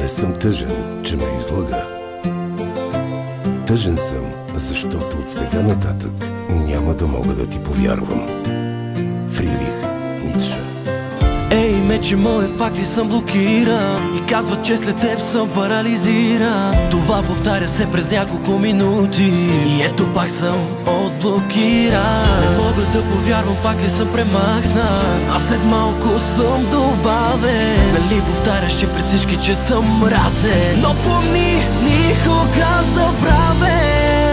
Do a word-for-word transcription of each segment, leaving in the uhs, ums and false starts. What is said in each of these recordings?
Не съм тъжен, че ме излъга. Тъжен съм, защото от сега нататък няма да мога да ти повярвам. Фридрих Ницше. Ей, мече мое, пак ли съм блокиран и казват, че след теб съм парализиран. Това повтаря се през няколко минути и ето пак съм отблокиран. Не мога да повярвам, пак ли съм премахнат, а след малко съм добавен. Нали повтаряше пред всички, че съм мразен, но помни, никога забравен.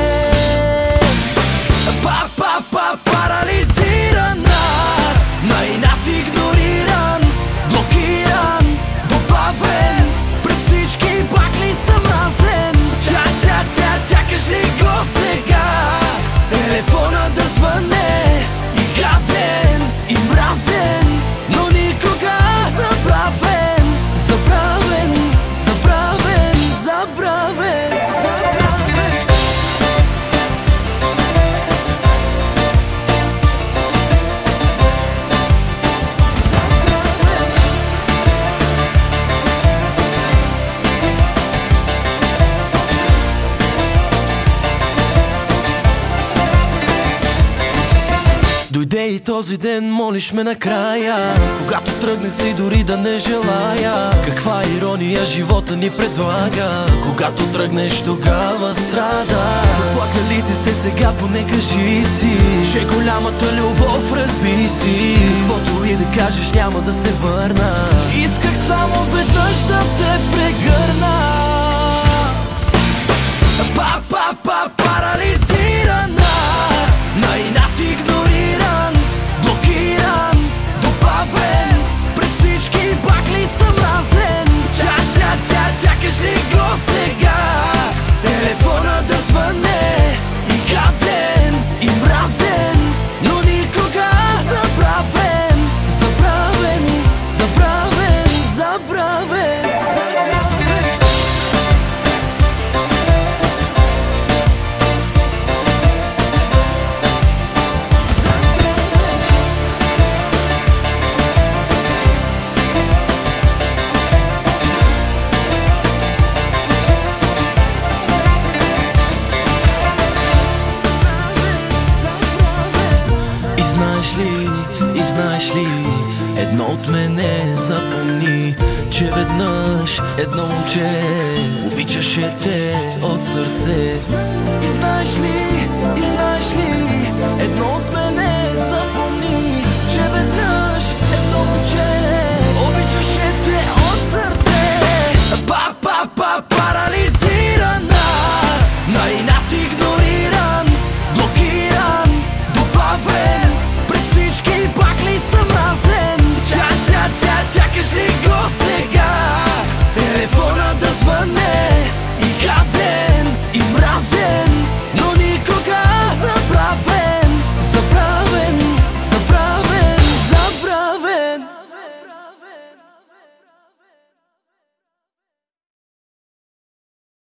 Па-па-па, парализирана, на инат игнориран, блокиран, добавен. Пред всички пак ли съм мразен? Ча-ча-ча, чакаш ли го сега? Телефона да звъне и гаден, и мразен, но никога забравен. Забравен, забравен, забравен. Дойде и този ден, молиш ме накрая, когато тръгнах си дори да не желая. Каква ирония живота ни предлага, когато тръгнеш тогава страда. Плака ли ти се сега, поне кажи си, че голямата любов разби си. Каквото и да кажеш няма да се върна, исках само веднъж да те прегърна. Па-па-па, парализирана, на инат игнориран, блокиран, добавен. Пред всички пак ли съм мразен? Ча-ча-ча, чакаш ли го сега? Телефона да звъне и гаден, и мразен, но никога забравен. Забравен, забравен, забравен. И знаеш ли, едно от мене запомни, че веднъж едно момче обичаше те от сърце. И знаеш ли, и знаеш ли,